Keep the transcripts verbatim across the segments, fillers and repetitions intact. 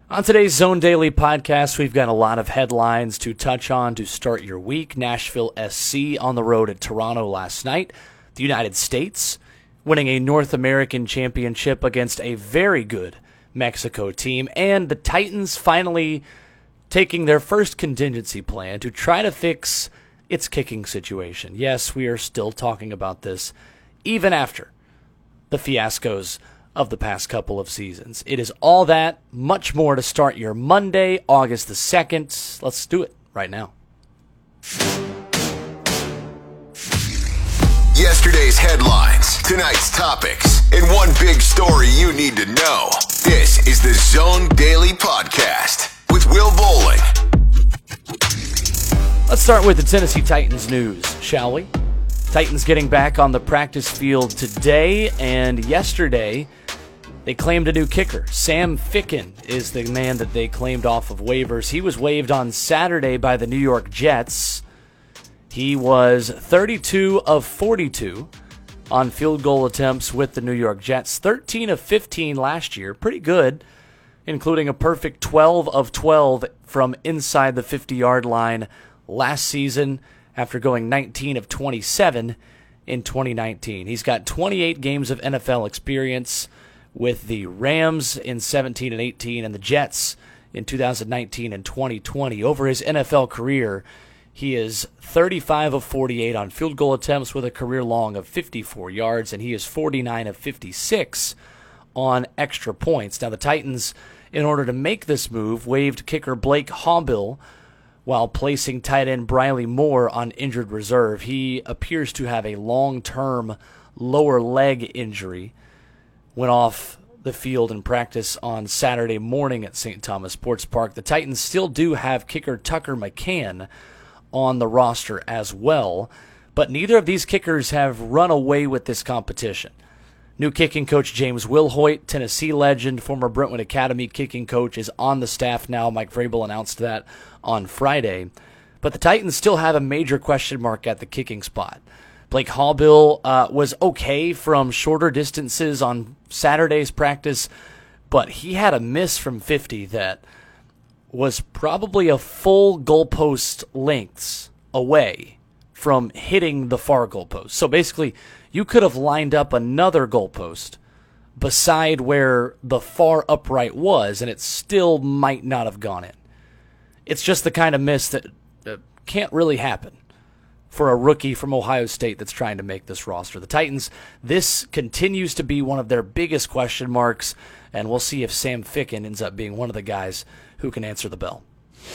On today's Zone Daily podcast, we've got a lot of headlines to touch on to start your week. Nashville S C on the road at Toronto last night. The United States winning a North American championship against a very good Mexico team. And the Titans finally taking their first contingency plan to try to fix its kicking situation. Yes, we are still talking about this even after the fiascos of the past couple of seasons. It is all that, much more to start your Monday, August the second. Let's do it right now. Yesterday's headlines, tonight's topics, and one big story you need to know. This is the Zone Daily Podcast with Will Bowling. Let's start with the Tennessee Titans news, shall we? Titans getting back on the practice field today, and yesterday they claimed a new kicker. Sam Ficken is the man that they claimed off of waivers. He was waived on Saturday by the New York Jets. He was thirty-two of forty-two on field goal attempts with the New York Jets. thirteen of fifteen last year. Pretty good, including a perfect twelve of twelve from inside the fifty-yard line last season after going nineteen of twenty-seven in twenty nineteen. He's got twenty-eight games of N F L experience with the Rams in seventeen and eighteen and the Jets in two thousand nineteen and twenty twenty. Over his N F L career, he is thirty-five of forty-eight on field goal attempts with a career long of fifty-four yards, and he is forty-nine of fifty-six on extra points. Now, the Titans, in order to make this move, waived kicker Blake Haubill while placing tight end Briley Moore on injured reserve. He appears to have a long-term lower leg injury. Went off the field in practice on Saturday morning at Saint Thomas Sports Park. The Titans still do have kicker Tucker McCann on the roster as well, but neither of these kickers have run away with this competition. New kicking coach James Wilhoit, Tennessee legend, former Brentwood Academy kicking coach, is on the staff now. Mike Vrabel announced that on Friday. But the Titans still have a major question mark at the kicking spot. Blake Haubill uh, was okay from shorter distances on Saturday's practice, but he had a miss from fifty that was probably a full goalpost lengths away from hitting the far goalpost. So basically, you could have lined up another goalpost beside where the far upright was, and it still might not have gone in. It's just the kind of miss that uh, can't really happen for a rookie from Ohio State that's trying to make this roster. The Titans, this continues to be one of their biggest question marks, and we'll see if Sam Ficken ends up being one of the guys who can answer the bell.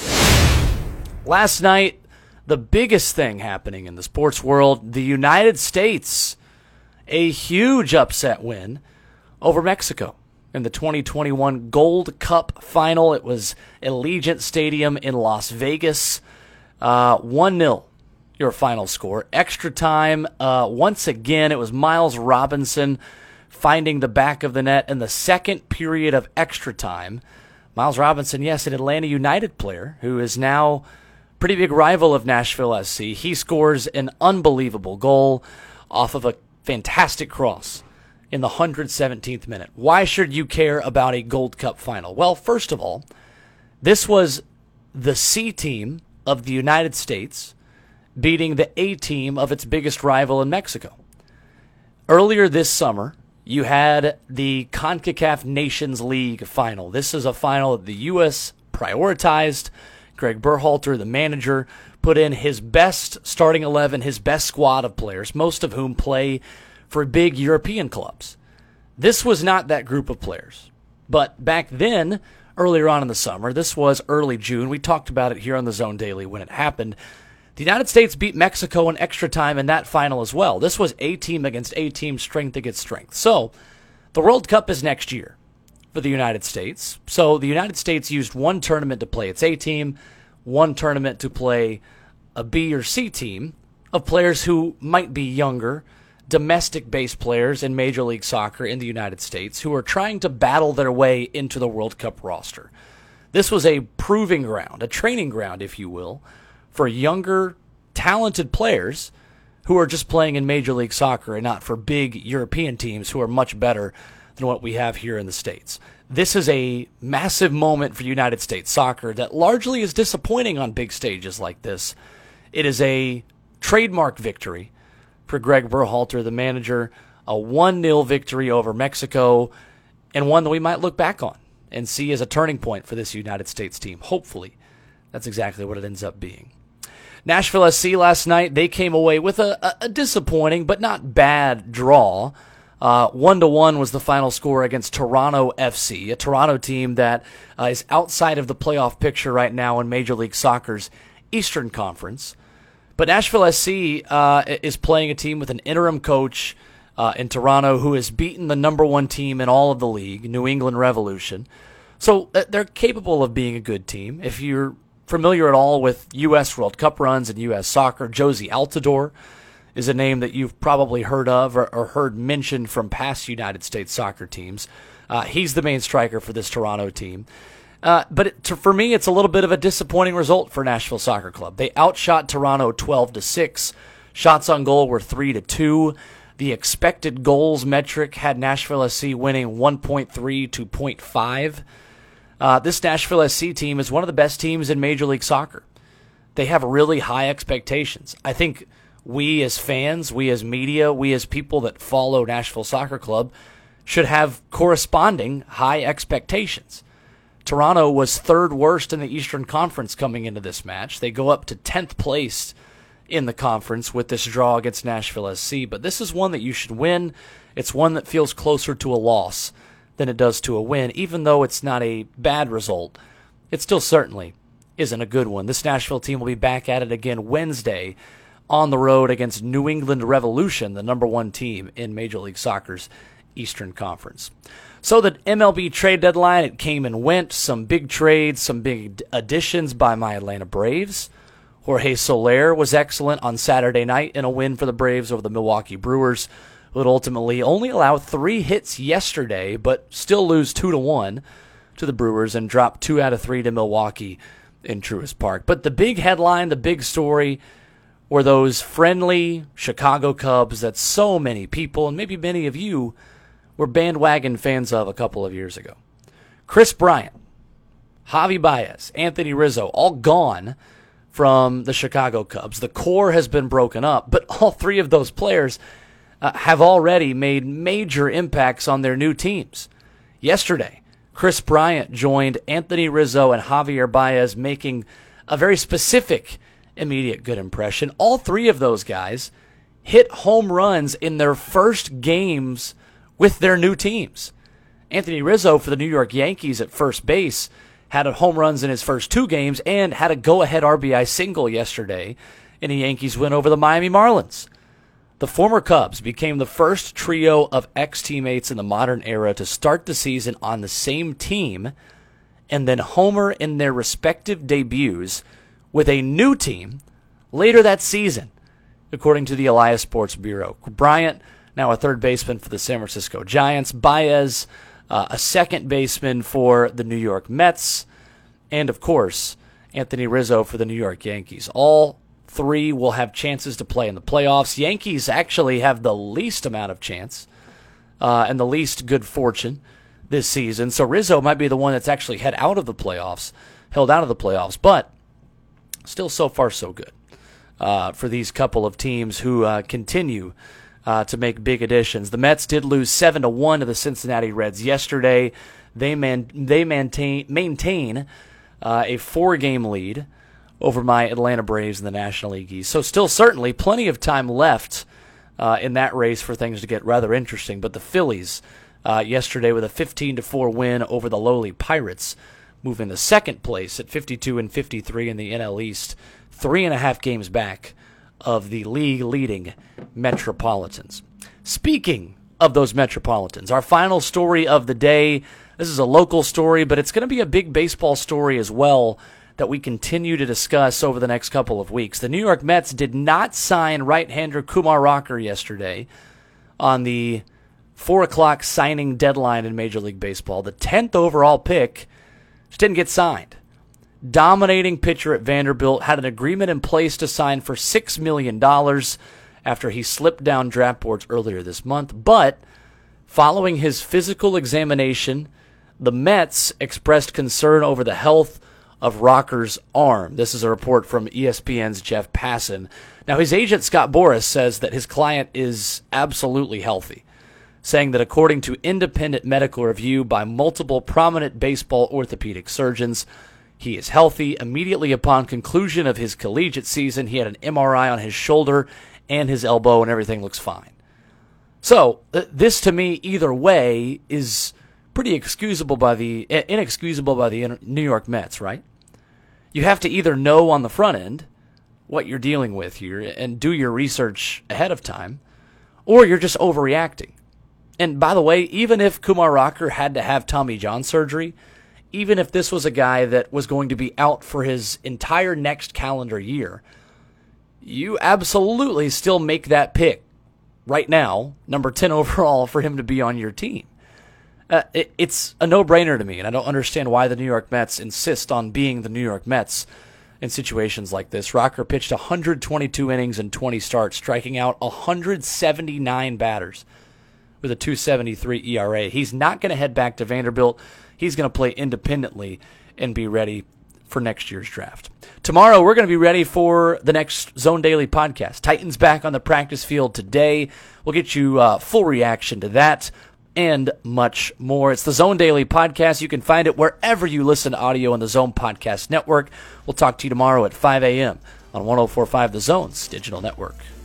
Last night, the biggest thing happening in the sports world, the United States, a huge upset win over Mexico in the twenty twenty-one Gold Cup final. It was Allegiant Stadium in Las Vegas, uh, one nil. Your final score. Extra time, uh, once again, it was Miles Robinson finding the back of the net in the second period of extra time. Miles Robinson, yes, an Atlanta United player who is now pretty big rival of Nashville S C. He scores an unbelievable goal off of a fantastic cross in the one hundred seventeenth minute. Why should you care about a Gold Cup final? Well, first of all, this was the C team of the United States beating the A team of its biggest rival in Mexico. Earlier this summer, you had the CONCACAF Nations League final. This is a final that the U S prioritized. Greg Berhalter, the manager, put in his best starting eleven, his best squad of players, most of whom play for big European clubs. This was not that group of players. But back then, earlier on in the summer, this was early June, we talked about it here on the Zone Daily when it happened. The United States beat Mexico in extra time in that final as well. This was A-team against A-team, strength against strength. So, the World Cup is next year for the United States. So, the United States used one tournament to play its A-team, one tournament to play a B or C team of players who might be younger, domestic-based players in Major League Soccer in the United States who are trying to battle their way into the World Cup roster. This was a proving ground, a training ground, if you will, for younger, talented players who are just playing in Major League Soccer and not for big European teams who are much better than what we have here in the States. This is a massive moment for United States soccer that largely is disappointing on big stages like this. It is a trademark victory for Greg Berhalter, the manager, a one nil victory over Mexico, and one that we might look back on and see as a turning point for this United States team. Hopefully, that's exactly what it ends up being. Nashville S C last night, they came away with a, a, a disappointing but not bad draw. Uh, one to one was the final score against Toronto F C, a Toronto team that uh, is outside of the playoff picture right now in Major League Soccer's Eastern Conference. But Nashville S C uh, is playing a team with an interim coach uh, in Toronto who has beaten the number one team in all of the league, New England Revolution. So uh, they're capable of being a good team. If you're familiar at all with U S World Cup runs and U S soccer, Josie Altidore is a name that you've probably heard of or, or heard mentioned from past United States soccer teams. Uh, he's the main striker for this Toronto team. Uh, but it, to, for me, it's a little bit of a disappointing result for Nashville Soccer Club. They outshot Toronto twelve to six. Shots on goal were three to two. The expected goals metric had Nashville S C winning one point three to zero point five. Uh, this Nashville S C team is one of the best teams in Major League Soccer. They have really high expectations. I think we as fans, we as media, we as people that follow Nashville Soccer Club should have corresponding high expectations. Toronto was third worst in the Eastern Conference coming into this match. They go up to tenth place in the conference with this draw against Nashville S C, but this is one that you should win. It's one that feels closer to a loss than it does to a win. Even though it's not a bad result, it still certainly isn't a good one. This Nashville team will be back at it again Wednesday on the road against New England Revolution, the number one team in Major League Soccer's Eastern Conference. So the M L B trade deadline, it came and went. Some big trades, some big additions by my Atlanta Braves. Jorge Soler was excellent on Saturday night in a win for the Braves over the Milwaukee Brewers, who would ultimately only allow three hits yesterday, but still lose two to one to the Brewers and drop two out of three to Milwaukee in Truist Park. But the big headline, the big story, were those friendly Chicago Cubs that so many people, and maybe many of you, were bandwagon fans of a couple of years ago. Kris Bryant, Javi Baez, Anthony Rizzo, all gone from the Chicago Cubs. The core has been broken up, but all three of those players uh, have already made major impacts on their new teams. Yesterday, Kris Bryant joined Anthony Rizzo and Javier Baez, making a very specific immediate good impression. All three of those guys hit home runs in their first games with their new teams. Anthony Rizzo for the New York Yankees at first base had a home runs in his first two games and had a go-ahead R B I single yesterday in a Yankees win over the Miami Marlins. The former Cubs became the first trio of ex-teammates in the modern era to start the season on the same team and then homer in their respective debuts with a new team later that season, according to the Elias Sports Bureau. Bryant, now a third baseman for the San Francisco Giants. Baez, uh, a second baseman for the New York Mets. And, of course, Anthony Rizzo for the New York Yankees. All three will have chances to play in the playoffs. Yankees actually have the least amount of chance uh, and the least good fortune this season. So Rizzo might be the one that's actually head out of the playoffs, held out of the playoffs. But still so far so good uh, for these couple of teams who uh, continue Uh, to make big additions. The Mets did lose seven to one to the Cincinnati Reds yesterday. They man they maintain maintain uh, a four-game lead over my Atlanta Braves in the National League East. So still certainly plenty of time left uh, in that race for things to get rather interesting. But the Phillies uh, yesterday with a fifteen to four win over the lowly Pirates, moving to second place at fifty-two and fifty-three in the N L East, three and a half games back of the league-leading Metropolitans. Speaking of those Metropolitans, our final story of the day, this is a local story, but it's going to be a big baseball story as well that we continue to discuss over the next couple of weeks. The New York Mets did not sign right-hander Kumar Rocker yesterday on the four o'clock signing deadline in Major League Baseball. The tenth overall pick just didn't get signed. Dominating pitcher at Vanderbilt had an agreement in place to sign for six million dollars after he slipped down draft boards earlier this month, but Following his physical examination, the Mets expressed concern over the health of Rocker's arm. This is a report from E S P N's Jeff Passan. Now, his agent, Scott Boras, says that his client is absolutely healthy, saying that according to independent medical review by multiple prominent baseball orthopedic surgeons, he is healthy. Immediately upon conclusion of his collegiate season, he had an M R I on his shoulder and his elbow, and everything looks fine. So, uh, this to me, either way, is pretty excusable by the inexcusable by the New York Mets, right? You have to either know on the front end what you're dealing with here and do your research ahead of time, or you're just overreacting. And by the way, even if Kumar Rocker had to have Tommy John surgery, even if this was a guy that was going to be out for his entire next calendar year, you absolutely still make that pick right now, number ten overall, for him to be on your team. Uh, it, it's a no-brainer to me, and I don't understand why the New York Mets insist on being the New York Mets in situations like this. Rocker pitched one hundred twenty-two innings and twenty starts, striking out one hundred seventy-nine batters with a two seventy-three E R A. He's not going to head back to Vanderbilt. He's going to play independently and be ready for next year's draft. Tomorrow, we're going to be ready for the next Zone Daily podcast. Titans back on the practice field today. We'll get you uh, full reaction to that and much more. It's the Zone Daily Podcast. You can find it wherever you listen to audio on the Zone Podcast Network. We'll talk to you tomorrow at five a.m. on one oh four point five The Zone's digital network.